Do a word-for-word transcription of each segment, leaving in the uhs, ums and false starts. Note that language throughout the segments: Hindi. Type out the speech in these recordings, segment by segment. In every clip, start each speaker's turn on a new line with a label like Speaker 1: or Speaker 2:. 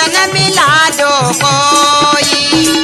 Speaker 1: सजन मिला जो कोई।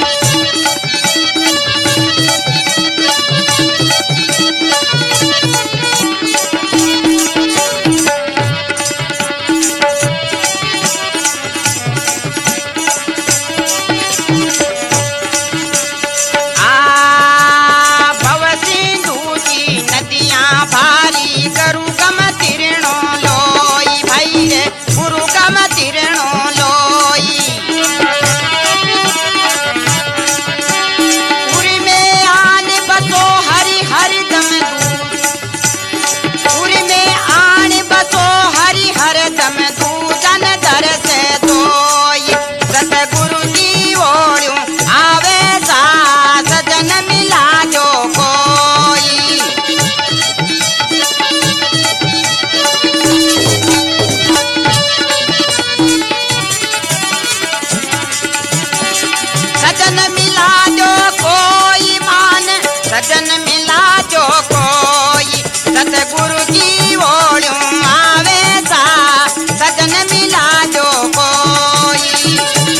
Speaker 1: सजन मिला जो कोई सतगुरु की ओड़ों आवे सा। सजन मिला जो कोई।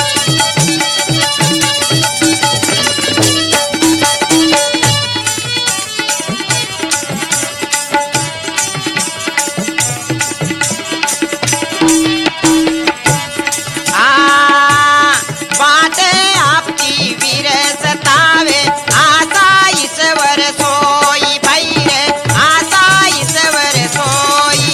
Speaker 1: आ बाटे आपकी वीर सतावे आशा ईश्वर सोई भाई रे आशा ईश्वर सोई।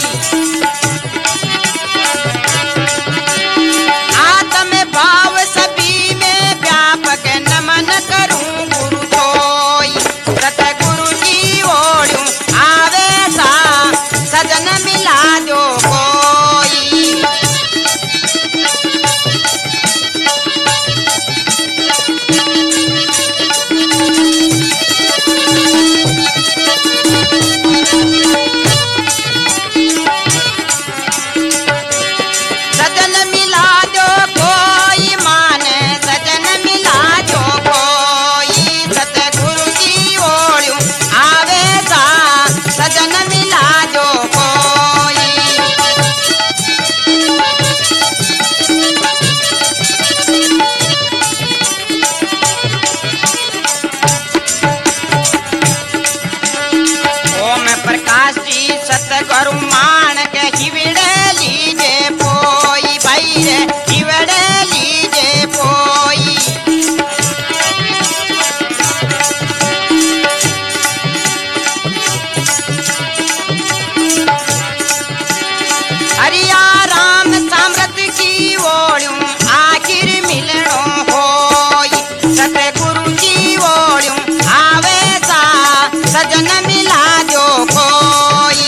Speaker 1: आत्म भाव सभी में व्यापक नमन करूं गुरु सोई। सतगुरु की ओड़ों आवे सा। सजन मिला जो कोई। सजन मिला जो कोई माने सजन मिला जो कोई। सतगुरु की ओड़ों आवे सा। सजन मिला जो कोई। ओम प्रकाश जी सतगुरु मान के हिवड़े लीजे पोई भाई रे हिवड़े लीजे पोई। हरिया राम सामरत की ओड़ों आखिर मिलनो होई। सतगुरु की ओड़ों आवे सा। सजन मिला जो कोई।